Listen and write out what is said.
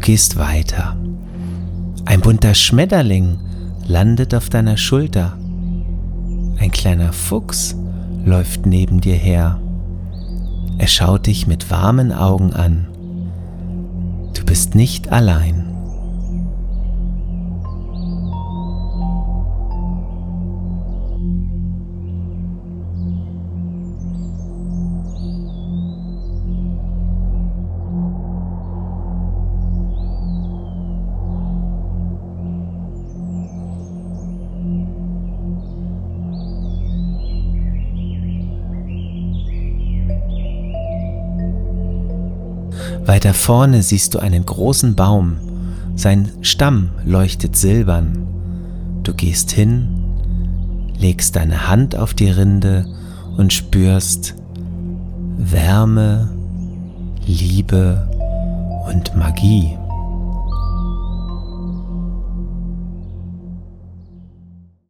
Du gehst weiter. Ein bunter Schmetterling landet auf deiner Schulter. Ein kleiner Fuchs läuft neben dir her. Er schaut dich mit warmen Augen an. Du bist nicht allein. Weiter vorne siehst du einen großen Baum. Sein Stamm leuchtet silbern. Du gehst hin, legst deine Hand auf die Rinde und spürst Wärme, Liebe und Magie.